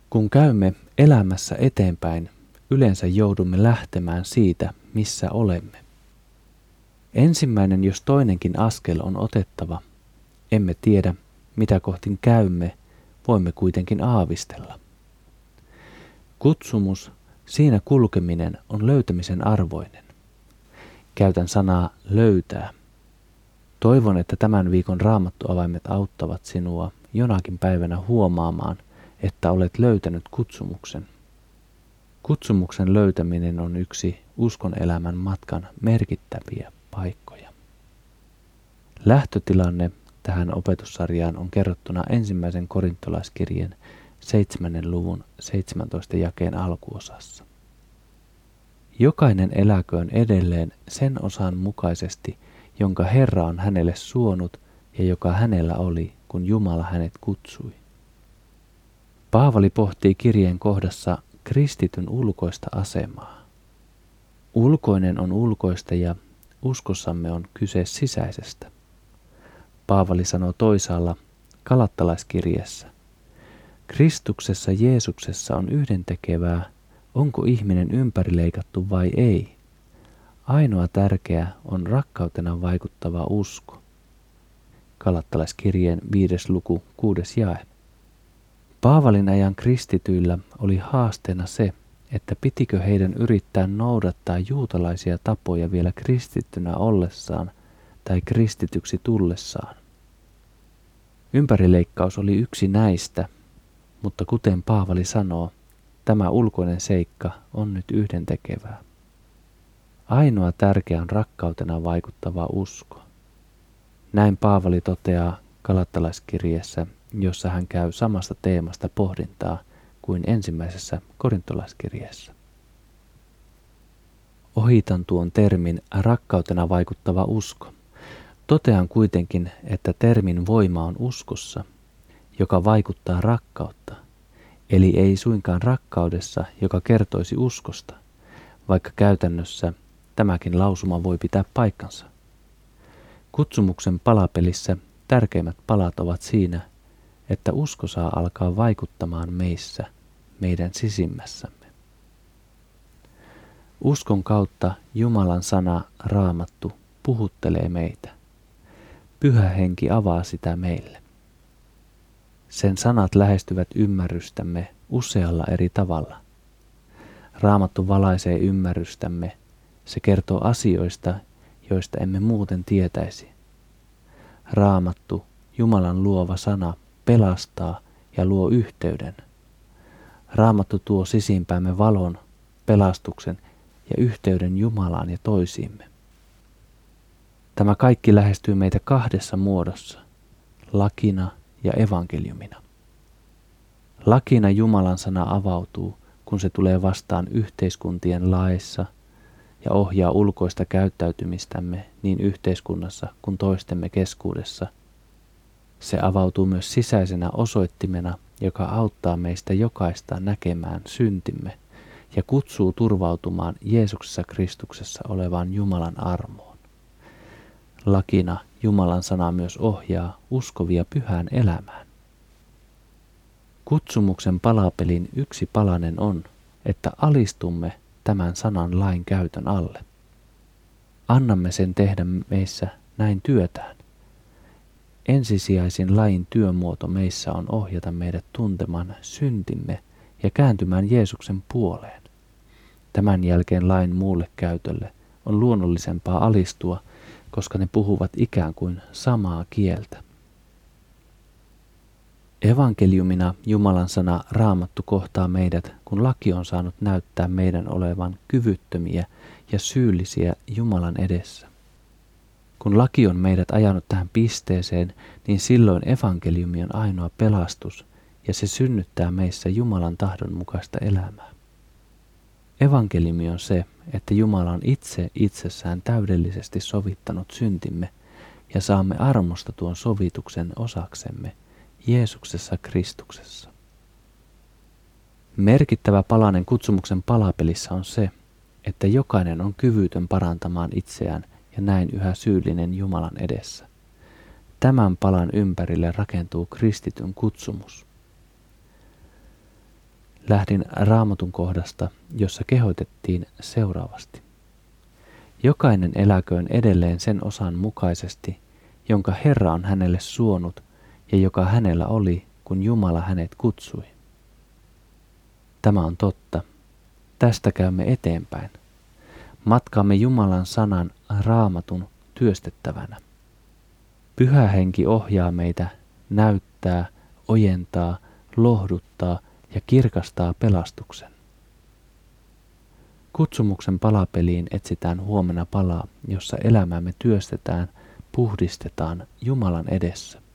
Kun käymme elämässä eteenpäin, yleensä joudumme lähtemään siitä, missä olemme. Ensimmäinen jos toinenkin askel on otettava. Emme tiedä, mitä kohti käymme, voimme kuitenkin aavistella. Kutsumus, siinä kulkeminen on löytämisen arvoinen. Käytän sanaa löytää. Toivon, että tämän viikon raamattuavaimet auttavat sinua jonakin päivänä huomaamaan, että olet löytänyt kutsumuksen. Kutsumuksen löytäminen on yksi uskon elämän matkan merkittäviä paikkoja. Lähtötilanne tähän opetussarjaan on kerrottuna 1. korintolaiskirjeen 7. luvun 17 jakeen alkuosassa. Jokainen eläköön edelleen sen osan mukaisesti, jonka Herra on hänelle suonut ja joka hänellä oli, kun Jumala hänet kutsui. Paavali pohtii kirjeen kohdassa kristityn ulkoista asemaa. Ulkoinen on ulkoista ja uskossamme on kyse sisäisestä. Paavali sanoo toisaalla Galattalaiskirjeessä: Kristuksessa Jeesuksessa on yhdentekevää, onko ihminen ympärileikattu vai ei. Ainoa tärkeä on rakkautena vaikuttava usko. Galattalaiskirjeen 5. luku 6. jae. Paavalin ajan kristityillä oli haasteena se, että pitikö heidän yrittää noudattaa juutalaisia tapoja vielä kristittynä ollessaan tai kristityksi tullessaan. Ympärileikkaus oli yksi näistä, mutta kuten Paavali sanoo, tämä ulkoinen seikka on nyt yhdentekevää. Ainoa tärkeä on rakkautena vaikuttava usko. Näin Paavali toteaa Galattalaiskirjeessä, jossa hän käy samasta teemasta pohdintaa kuin 1. korintolaiskirjeessä. Ohitan tuon termin rakkautena vaikuttava usko. Totean kuitenkin, että termin voima on uskossa, joka vaikuttaa rakkautta, eli ei suinkaan rakkaudessa, joka kertoisi uskosta, vaikka käytännössä tämäkin lausuma voi pitää paikkansa. Kutsumuksen palapelissä tärkeimmät palat ovat siinä, että usko saa alkaa vaikuttamaan meissä, meidän sisimmässämme. Uskon kautta Jumalan sana Raamattu puhuttelee meitä. Pyhä Henki avaa sitä meille. Sen sanat lähestyvät ymmärrystämme usealla eri tavalla. Raamattu valaisee ymmärrystämme. Se kertoo asioista, joista emme muuten tietäisi. Raamattu, Jumalan luova sana, pelastaa ja luo yhteyden. Raamattu tuo sisimpäämme valon, pelastuksen ja yhteyden Jumalaan ja toisiimme. Tämä kaikki lähestyy meitä kahdessa muodossa, lakina ja evankeliumina. Lakina Jumalan sana avautuu, kun se tulee vastaan yhteiskuntien laeissa ja ohjaa ulkoista käyttäytymistämme niin yhteiskunnassa kuin toistemme keskuudessa. Se avautuu myös sisäisenä osoittimena, joka auttaa meistä jokaista näkemään syntimme ja kutsuu turvautumaan Jeesuksessa Kristuksessa olevaan Jumalan armoon. Lakina Jumalan sana myös ohjaa uskovia pyhään elämään. Kutsumuksen palapelin yksi palanen on, että alistumme tämän sanan lain käytön alle. Annamme sen tehdä meissä näin työtään. Ensisijaisin lain työmuoto meissä on ohjata meidät tuntemaan syntimme ja kääntymään Jeesuksen puoleen. Tämän jälkeen lain muulle käytölle on luonnollisempaa alistua, koska ne puhuvat ikään kuin samaa kieltä. Evankeliumina Jumalan sana Raamattu kohtaa meidät, kun laki on saanut näyttää meidän olevan kyvyttömiä ja syyllisiä Jumalan edessä. Kun laki on meidät ajanut tähän pisteeseen, niin silloin evankeliumi on ainoa pelastus ja se synnyttää meissä Jumalan tahdon mukaista elämää. Evankeliumi on se, että Jumala on itse itsessään täydellisesti sovittanut syntimme ja saamme armosta tuon sovituksen osaksemme Jeesuksessa Kristuksessa. Merkittävä palanen kutsumuksen palapelissä on se, että jokainen on kyvytön parantamaan itseään ja näin yhä syyllinen Jumalan edessä. Tämän palan ympärille rakentuu kristityn kutsumus. lähdin Raamatun kohdasta, jossa kehotettiin seuraavasti. Jokainen eläköön edelleen sen osan mukaisesti, jonka Herra on hänelle suonut ja joka hänellä oli, kun Jumala hänet kutsui. Tämä on totta. Tästä käymme eteenpäin. Matkaamme Jumalan sanan Raamatun työstettävänä. Pyhä Henki ohjaa meitä, näyttää, ojentaa, lohduttaa ja kirkastaa pelastuksen. Kutsumuksen palapeliin etsitään huomenna palaa, jossa elämämme työstetään, puhdistetaan Jumalan edessä.